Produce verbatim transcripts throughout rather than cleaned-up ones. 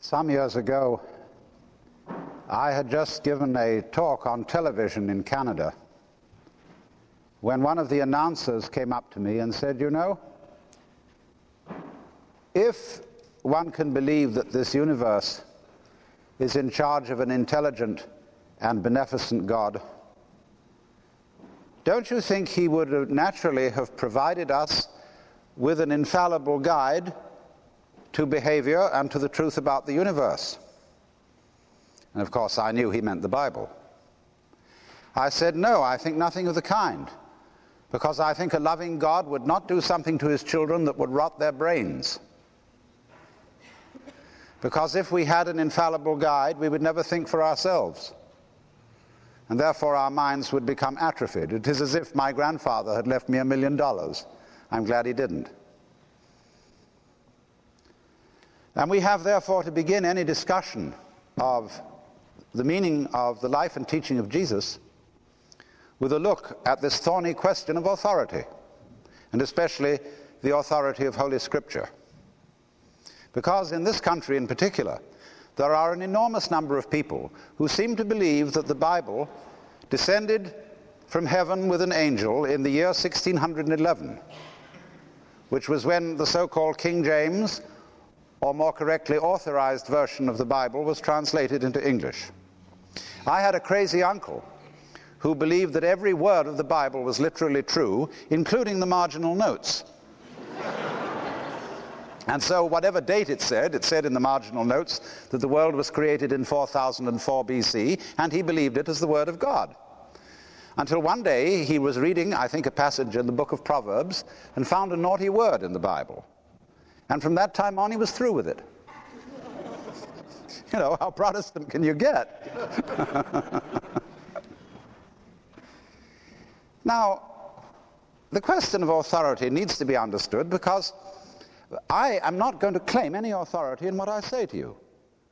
Some years ago, I had just given a talk on television in Canada when one of the announcers came up to me and said, you know, if one can believe that this universe is in charge of an intelligent and beneficent God, don't you think he would have naturally have provided us with an infallible guide to behavior and to the truth about the universe? And of course I knew he meant the Bible. I said, no, I think nothing of the kind, because I think a loving God would not do something to his children that would rot their brains. Because if we had an infallible guide, we would never think for ourselves, and therefore our minds would become atrophied. It is as if my grandfather had left me a million dollars. I'm glad he didn't. And we have therefore to begin any discussion of the meaning of the life and teaching of Jesus with a look at this thorny question of authority, and especially the authority of Holy Scripture. Because in this country in particular, there are an enormous number of people who seem to believe that the Bible descended from heaven with an angel in the year sixteen eleven, which was when the so-called King James, or more correctly authorized version of the Bible, was translated into English. I had a crazy uncle who believed that every word of the Bible was literally true, including the marginal notes. And so whatever date it said, it said in the marginal notes that the world was created in four thousand four B C, and he believed it as the word of God. Until one day he was reading, I think, a passage in the book of Proverbs and found a naughty word in the Bible. And from that time on he was through with it. You know, how Protestant can you get? Now, the question of authority needs to be understood, because I am not going to claim any authority in what I say to you,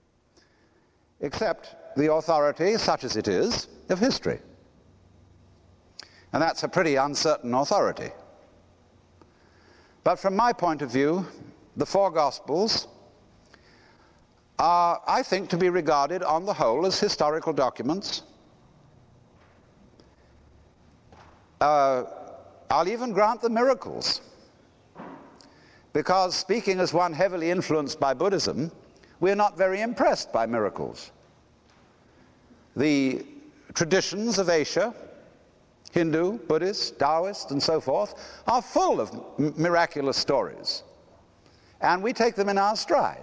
except the authority, such as it is, of history. And that's a pretty uncertain authority. But from my point of view, the four Gospels are, I think, to be regarded on the whole as historical documents. Uh, I'll even grant the miracles, because speaking as one heavily influenced by Buddhism, we're not very impressed by miracles. The traditions of Asia, Hindu, Buddhist, Taoist, and so forth, are full of m- miraculous stories, and we take them in our stride.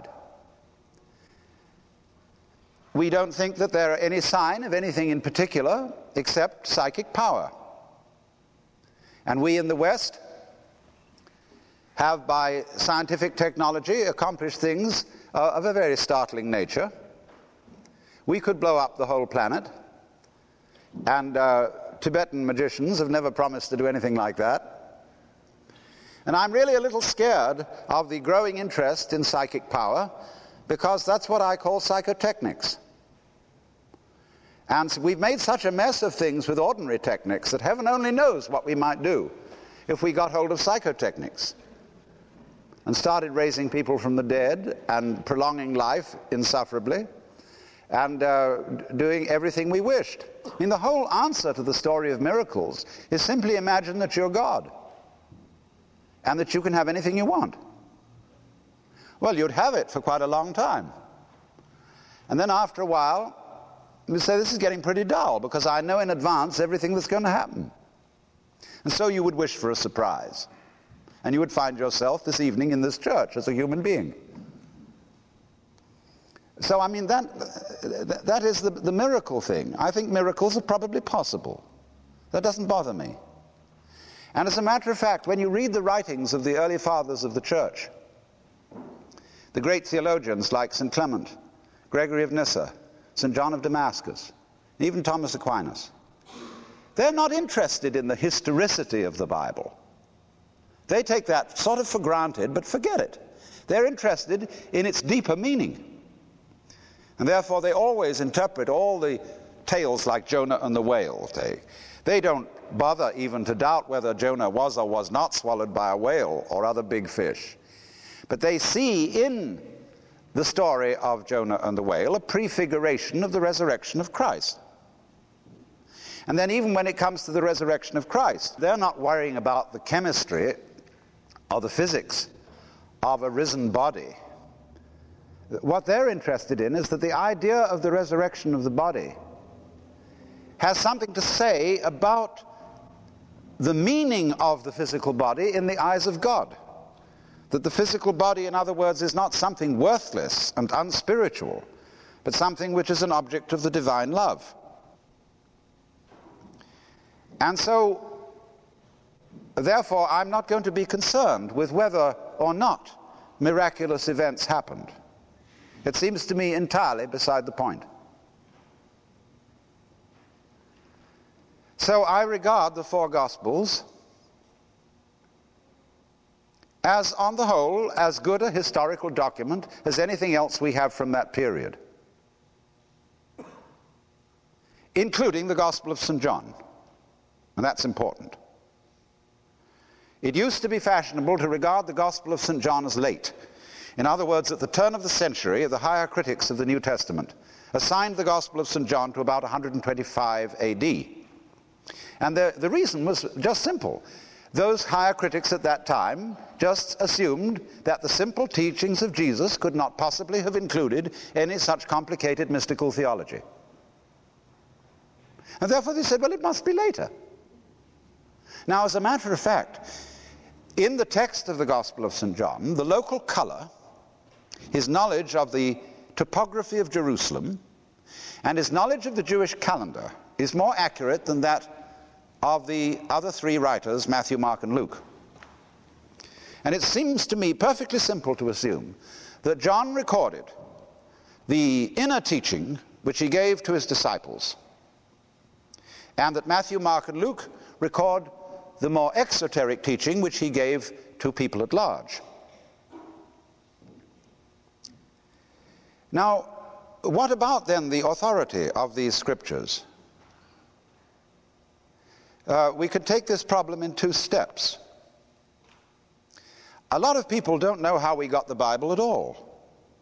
We don't think that there are any sign of anything in particular except psychic power. And we in the West have, by scientific technology, accomplished things uh, of a very startling nature. We could blow up the whole planet, and uh, Tibetan magicians have never promised to do anything like that. And I'm really a little scared of the growing interest in psychic power, because that's what I call psychotechnics. And we've made such a mess of things with ordinary techniques that heaven only knows what we might do if we got hold of psychotechnics and started raising people from the dead and prolonging life insufferably and uh, doing everything we wished. I mean, the whole answer to the story of miracles is simply imagine that you're God and that you can have anything you want. Well, you'd have it for quite a long time. And then after a while, you say, this is getting pretty dull, because I know in advance everything that's going to happen. And so you would wish for a surprise. And you would find yourself this evening in this church as a human being. So, I mean, that, that is the, the miracle thing. I think miracles are probably possible. That doesn't bother me. And as a matter of fact, when you read the writings of the early fathers of the church, the great theologians like Saint Clement, Gregory of Nyssa, Saint John of Damascus, and even Thomas Aquinas, they're not interested in the historicity of the Bible. They take that sort of for granted, but forget it. They're interested in its deeper meaning. And therefore they always interpret all the tales like Jonah and the whale. They, they don't bother even to doubt whether Jonah was or was not swallowed by a whale or other big fish. But they see in the story of Jonah and the whale a prefiguration of the resurrection of Christ. And then even when it comes to the resurrection of Christ, they're not worrying about the chemistry or the physics of a risen body. What they're interested in is that the idea of the resurrection of the body has something to say about the meaning of the physical body in the eyes of God. That the physical body, in other words, is not something worthless and unspiritual, but something which is an object of the divine love. And so, therefore, I'm not going to be concerned with whether or not miraculous events happened. It seems to me entirely beside the point. So I regard the four Gospels as, on the whole, as good a historical document as anything else we have from that period, including the Gospel of Saint John. And that's important. It used to be fashionable to regard the Gospel of Saint John as late. In other words, at the turn of the century, the higher critics of the New Testament assigned the Gospel of Saint John to about one hundred twenty-five A D. And the, the reason was just simple. Those higher critics at that time just assumed that the simple teachings of Jesus could not possibly have included any such complicated mystical theology. And therefore they said, well, it must be later. Now, as a matter of fact, in the text of the Gospel of Saint John, the local color, his knowledge of the topography of Jerusalem, and his knowledge of the Jewish calendar is more accurate than that of the other three writers, Matthew, Mark, and Luke. And it seems to me perfectly simple to assume that John recorded the inner teaching which he gave to his disciples, and that Matthew, Mark, and Luke record the more exoteric teaching which he gave to people at large. Now, what about then the authority of these scriptures? Uh, we could take this problem in two steps. A lot of people don't know how we got the Bible at all.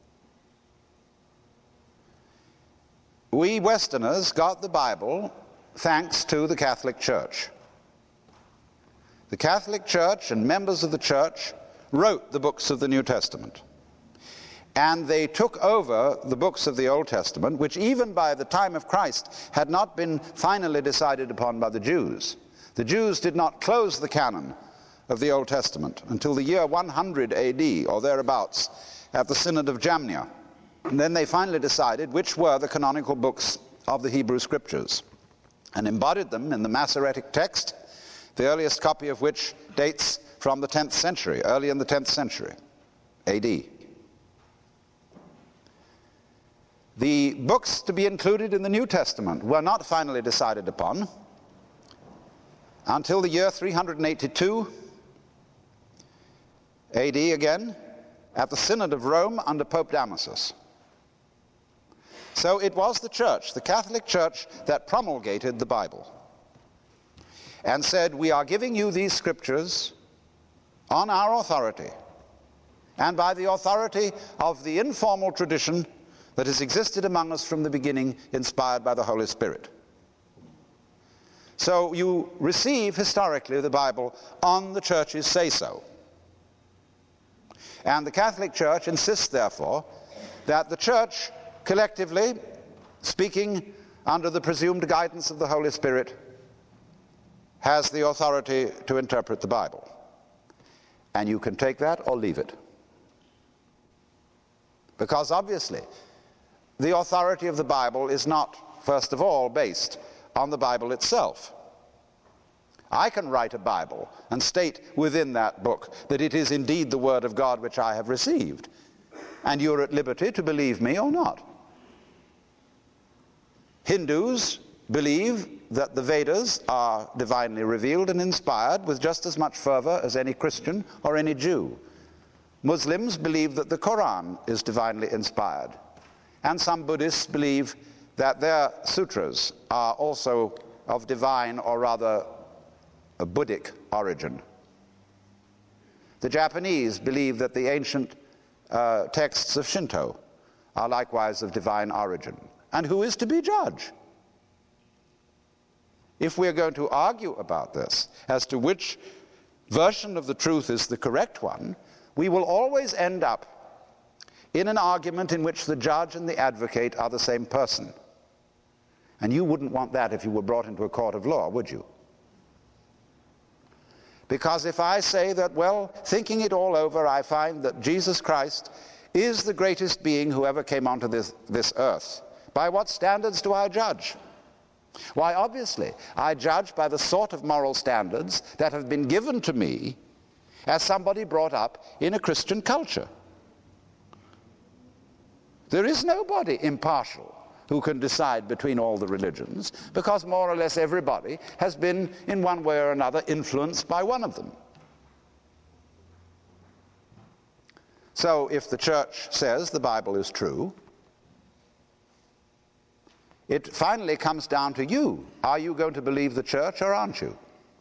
We Westerners got the Bible thanks to the Catholic Church. The Catholic Church and members of the Church wrote the books of the New Testament. And they took over the books of the Old Testament, which even by the time of Christ had not been finally decided upon by the Jews. The Jews did not close the canon of the Old Testament until the year one hundred A D or thereabouts at the Synod of Jamnia. And then they finally decided which were the canonical books of the Hebrew Scriptures and embodied them in the Masoretic text, the earliest copy of which dates from the tenth century, early in the tenth century A D. The books to be included in the New Testament were not finally decided upon until the year three hundred eighty-two A D again, at the Synod of Rome under Pope Damasus. So it was the Church, the Catholic Church, that promulgated the Bible and said, we are giving you these scriptures on our authority and by the authority of the informal tradition that has existed among us from the beginning, inspired by the Holy Spirit. So you receive historically the Bible on the Church's say-so. And the Catholic Church insists, therefore, that the Church collectively, speaking under the presumed guidance of the Holy Spirit, has the authority to interpret the Bible. And you can take that or leave it. Because obviously, the authority of the Bible is not, first of all, based on the Bible itself. I can write a Bible and state within that book that it is indeed the Word of God which I have received. And you're at liberty to believe me or not. Hindus believe that the Vedas are divinely revealed and inspired with just as much fervor as any Christian or any Jew. Muslims believe that the Quran is divinely inspired. And some Buddhists believe that their sutras are also of divine, or rather a Buddhic origin. The Japanese believe that the ancient uh, texts of Shinto are likewise of divine origin. And who is to be judge? If we're going to argue about this as to which version of the truth is the correct one, we will always end up in an argument in which the judge and the advocate are the same person. And you wouldn't want that if you were brought into a court of law, would you? Because if I say that, well, thinking it all over, I find that Jesus Christ is the greatest being who ever came onto this, this earth, by what standards do I judge? Why, obviously, I judge by the sort of moral standards that have been given to me as somebody brought up in a Christian culture. There is nobody impartial who can decide between all the religions, because more or less everybody has been in one way or another influenced by one of them. So if the church says the Bible is true, it finally comes down to you. Are you going to believe the church or aren't you?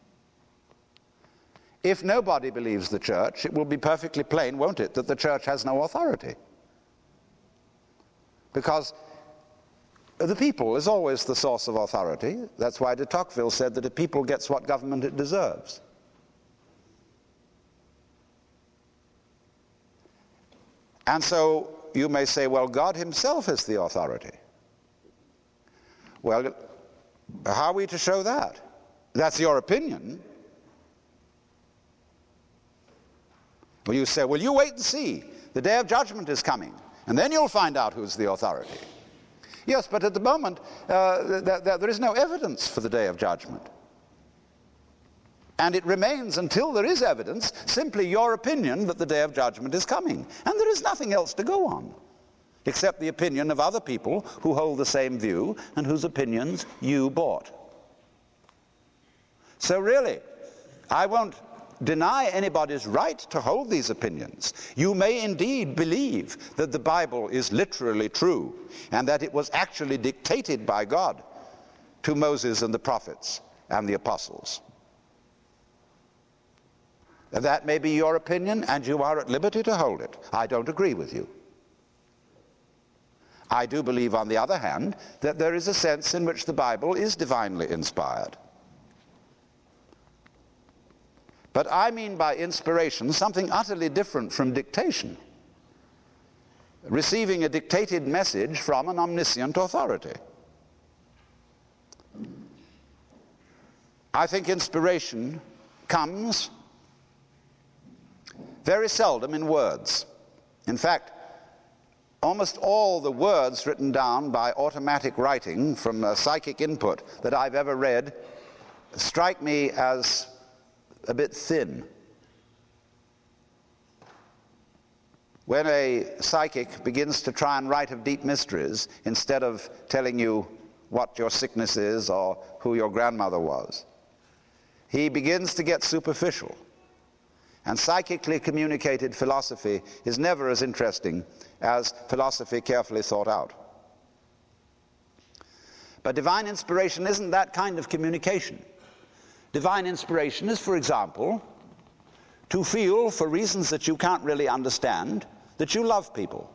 If nobody believes the church, it will be perfectly plain, won't it, that the church has no authority. Because the people is always the source of authority. That's why de Tocqueville said that a people gets what government it deserves. And so you may say, well, God himself is the authority. Well, how are we to show that? That's your opinion. Well, you say, well, you wait and see. The day of judgment is coming, and then you'll find out who's the authority. Yes, but at the moment, uh, th- th- there is no evidence for the day of judgment. And it remains, until there is evidence, simply your opinion that the day of judgment is coming. And there is nothing else to go on, except the opinion of other people who hold the same view and whose opinions you bought. So really, I won't deny anybody's right to hold these opinions. You may indeed believe that the Bible is literally true and that it was actually dictated by God to Moses and the prophets and the apostles. And that may be your opinion, and you are at liberty to hold it. I don't agree with you. I do believe, on the other hand, that there is a sense in which the Bible is divinely inspired. But I mean by inspiration something utterly different from dictation. Receiving a dictated message from an omniscient authority. I think inspiration comes very seldom in words. In fact, almost all the words written down by automatic writing from a psychic input that I've ever read strike me as a bit thin. When a psychic begins to try and write of deep mysteries, instead of telling you what your sickness is or who your grandmother was, he begins to get superficial. And psychically communicated philosophy is never as interesting as philosophy carefully thought out. But divine inspiration isn't that kind of communication. Divine inspiration is, for example, to feel, for reasons that you can't really understand, that you love people.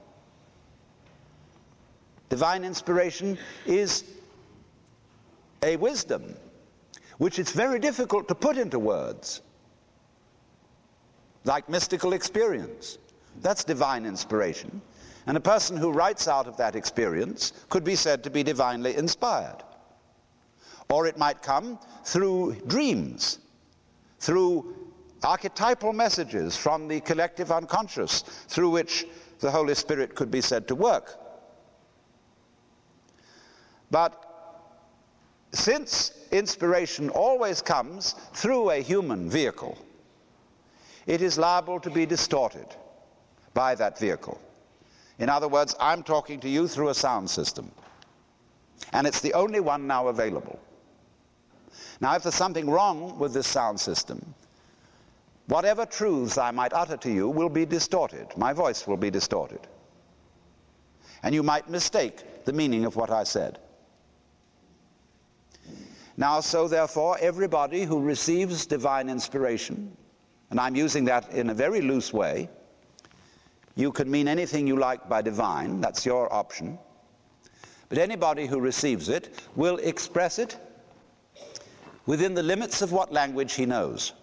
Divine inspiration is a wisdom which it's very difficult to put into words, like mystical experience. That's divine inspiration. And a person who writes out of that experience could be said to be divinely inspired. Or it might come through dreams, through archetypal messages from the collective unconscious, through which the Holy Spirit could be said to work. But since inspiration always comes through a human vehicle, it is liable to be distorted by that vehicle. In other words, I'm talking to you through a sound system, and it's the only one now available. Now, if there's something wrong with this sound system, whatever truths I might utter to you will be distorted. My voice will be distorted. And you might mistake the meaning of what I said. Now, so therefore, everybody who receives divine inspiration, and I'm using that in a very loose way, You can mean anything you like by divine, that's your option. But anybody who receives it will express it within the limits of what language he knows.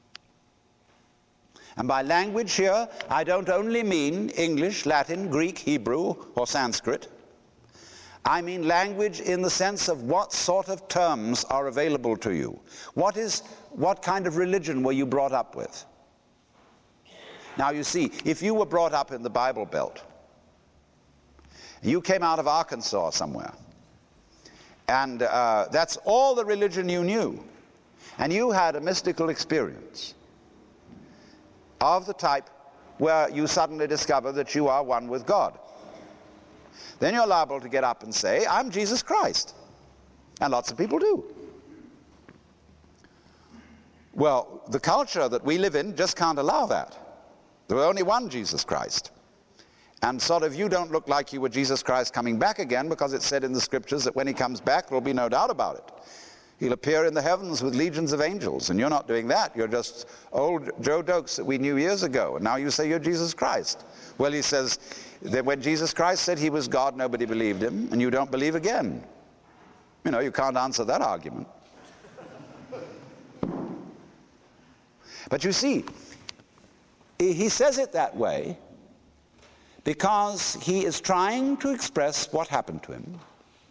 And by language here, I don't only mean English, Latin, Greek, Hebrew, or Sanskrit. I mean language in the sense of what sort of terms are available to you. What is, what kind of religion were you brought up with? Now you see, if you were brought up in the Bible Belt, you came out of Arkansas somewhere, and uh, that's all the religion you knew, and you had a mystical experience of the type where you suddenly discover that you are one with God, then you're liable to get up and say, I'm Jesus Christ. And lots of people do. Well, the culture that we live in just can't allow that. There's only one Jesus Christ. And sort of you don't look like you were Jesus Christ coming back again, because it's said in the scriptures that when he comes back, there'll be no doubt about it. He'll appear in the heavens with legions of angels, and you're not doing that. You're just old Joe Dokes that we knew years ago, and now you say you're Jesus Christ. Well, he says that when Jesus Christ said he was God, nobody believed him, and you don't believe again. You know, you can't answer that argument. But you see, he says it that way because he is trying to express what happened to him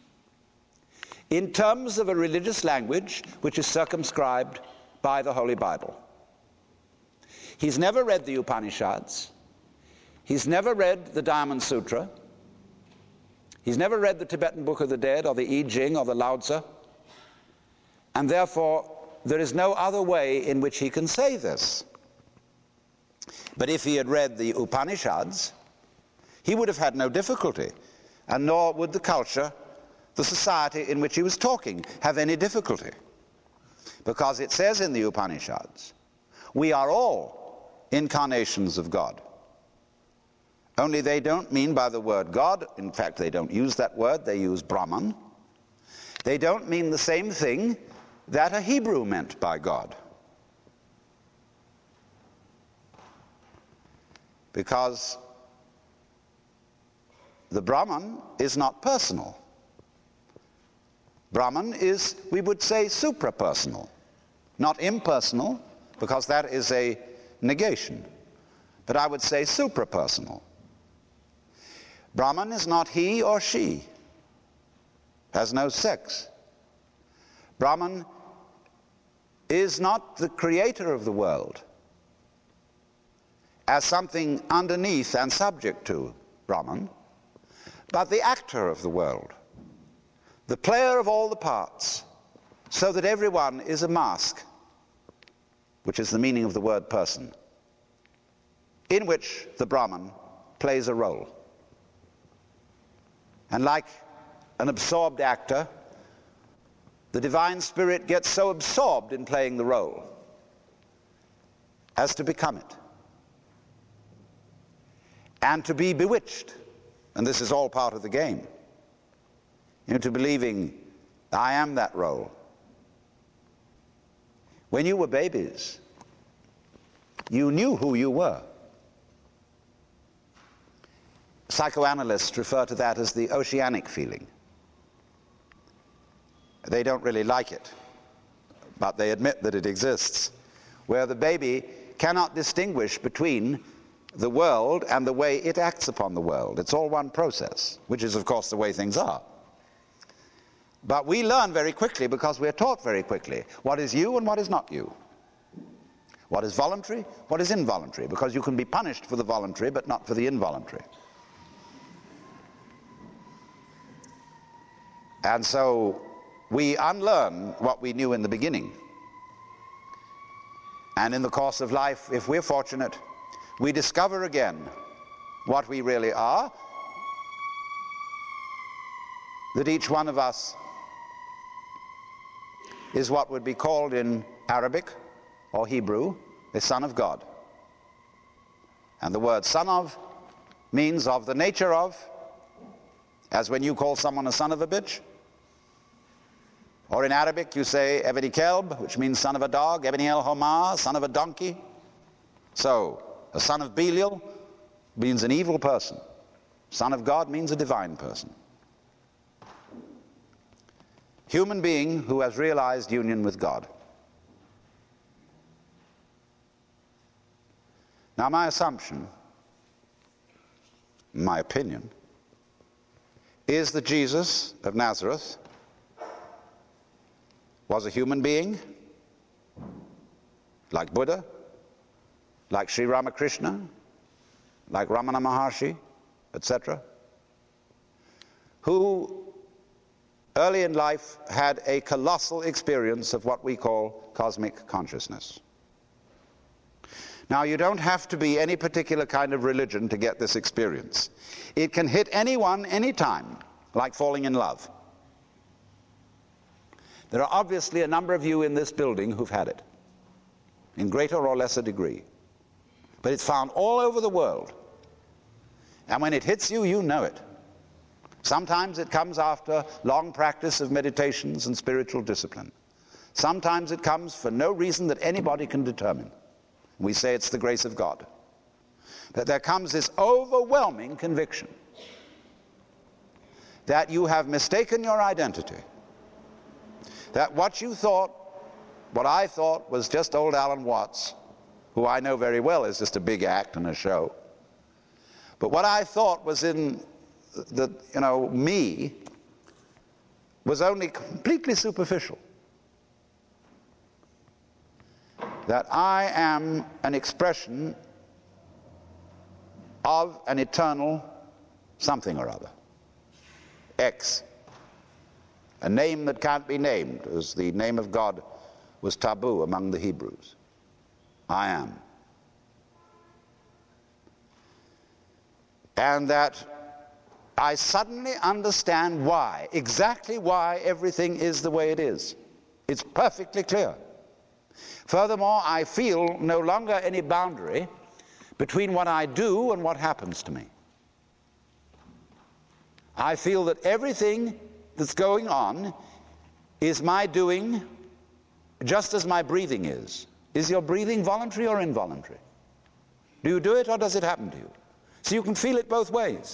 in terms of a religious language which is circumscribed by the Holy Bible. He's never read the Upanishads. He's never read the Diamond Sutra. He's never read the Tibetan Book of the Dead or the I Ching or the Lao Tzu. And therefore, there is no other way in which he can say this. But if he had read the Upanishads, he would have had no difficulty, and nor would the culture, the society in which he was talking, have any difficulty. Because it says in the Upanishads, we are all incarnations of God. Only they don't mean by the word God, in fact they don't use that word, they use Brahman. They don't mean the same thing that a Hebrew meant by God. Because the Brahman is not personal. Brahman is, we would say, suprapersonal, not impersonal, because that is a negation, but I would say suprapersonal. Brahman is not he or she, has no sex. Brahman is not the creator of the world as something underneath and subject to Brahman, but the actor of the world, the player of all the parts, so that everyone is a mask, which is the meaning of the word person, in which the Brahman plays a role. And like an absorbed actor, the divine spirit gets so absorbed in playing the role as to become it, and to be bewitched, and this is all part of the game, into believing I am that role. When you were babies, you knew who you were. Psychoanalysts refer to that as the oceanic feeling. They don't really like it, but they admit that it exists, where the baby cannot distinguish between the world and the way it acts upon the world. It's all one process, which is, of course, the way things are. But we learn very quickly, because we're taught very quickly, what is you and what is not you. What is voluntary, what is involuntary, because you can be punished for the voluntary, but not for the involuntary. And so we unlearn what we knew in the beginning. And in the course of life, if we're fortunate, we discover again what we really are, that each one of us is what would be called in Arabic or Hebrew a son of God. And the word son of means of the nature of, as when you call someone a son of a bitch. Or in Arabic you say Ebni Kelb, which means son of a dog, Ebni El Homar, son of a donkey. So, a son of Belial means an evil person. Son of God means a divine person. Human being who has realized union with God. Now, my assumption, my opinion, is that Jesus of Nazareth was a human being, like Buddha, like Sri Ramakrishna, like Ramana Maharshi, et cetera, who early in life had a colossal experience of what we call cosmic consciousness. Now, you don't have to be any particular kind of religion to get this experience. It can hit anyone, anytime, like falling in love. There are obviously a number of you in this building who've had it, in greater or lesser degree. But it's found all over the world. And when it hits you, you know it. Sometimes it comes after long practice of meditations and spiritual discipline. Sometimes it comes for no reason that anybody can determine. We say it's the grace of God. But there comes this overwhelming conviction that you have mistaken your identity. That what you thought, what I thought was just old Alan Watts, who I know very well is just a big act and a show. But what I thought was in the, you know, me, was only completely superficial. That I am an expression of an eternal something or other. X. A name that can't be named, as the name of God was taboo among the Hebrews. I am. And that I suddenly understand why, exactly why everything is the way it is. It's perfectly clear. Furthermore, I feel no longer any boundary between what I do and what happens to me. I feel that everything that's going on is my doing, just as my breathing is. Is your breathing voluntary or involuntary? Do you do it or does it happen to you? So you can feel it both ways.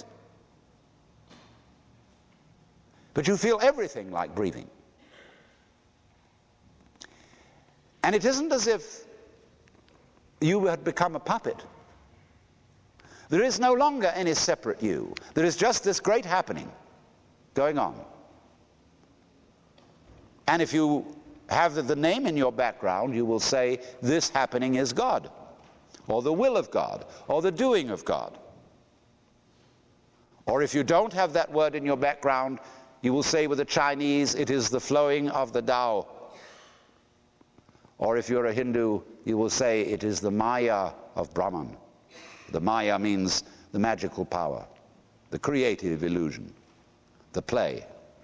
But you feel everything like breathing. And it isn't as if you had become a puppet. There is no longer any separate you. There is just this great happening going on. And if you have the, the name in your background, you will say, this happening is God, or the will of God, or the doing of God. Or if you don't have that word in your background, you will say with the Chinese, it is the flowing of the Tao. Or if you're a Hindu, you will say it is the Maya of Brahman. The Maya means the magical power, the creative illusion, the play.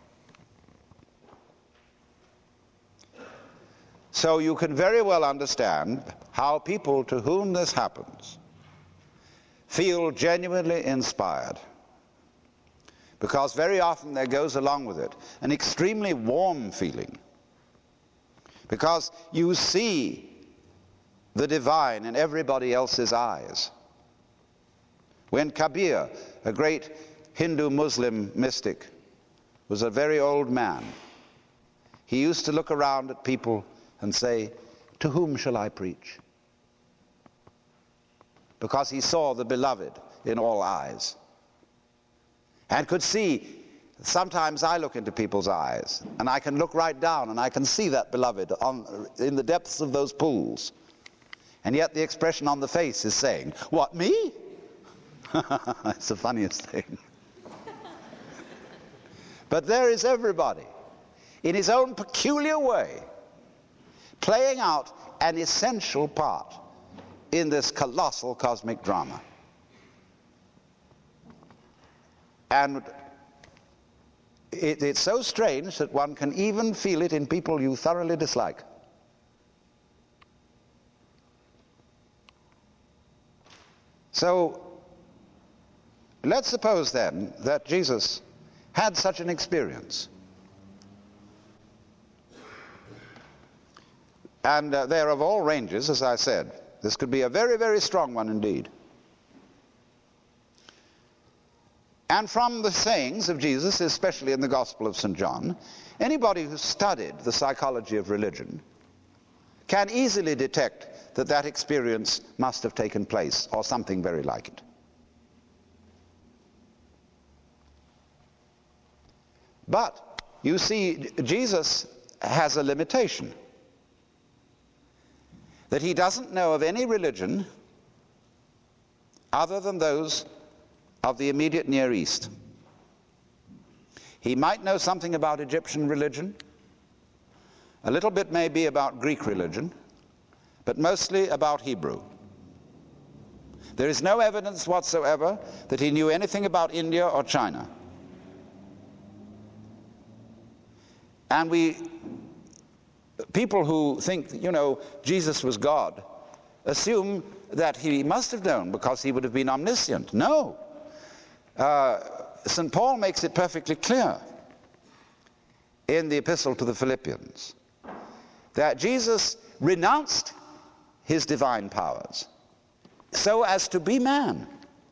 So you can very well understand how people to whom this happens feel genuinely inspired. Because very often there goes along with it an extremely warm feeling. Because you see the divine in everybody else's eyes. When Kabir, a great Hindu Muslim mystic, was a very old man, he used to look around at people and say, to whom shall I preach? Because he saw the beloved in all eyes. And could see, sometimes I look into people's eyes, and I can look right down, and I can see that beloved on, in the depths of those pools. And yet the expression on the face is saying, what, me? It's the funniest thing. But there is everybody, in his own peculiar way, playing out an essential part in this colossal cosmic drama. And it, it's so strange that one can even feel it in people you thoroughly dislike. So, let's suppose then that Jesus had such an experience. And uh, they're of all ranges, as I said. This could be a very, very strong one indeed. And from the sayings of Jesus, especially in the Gospel of Saint John, anybody who studied the psychology of religion can easily detect that that experience must have taken place, or something very like it. But, you see, Jesus has a limitation, that he doesn't know of any religion other than those of the immediate Near East. He might know something about Egyptian religion, a little bit maybe about Greek religion, but mostly about Hebrew. There is no evidence whatsoever that he knew anything about India or China. And we, people who think, you know, Jesus was God, assume that he must have known because he would have been omniscient. No. Uh, Saint Paul makes it perfectly clear in the Epistle to the Philippians that Jesus renounced his divine powers so as to be man.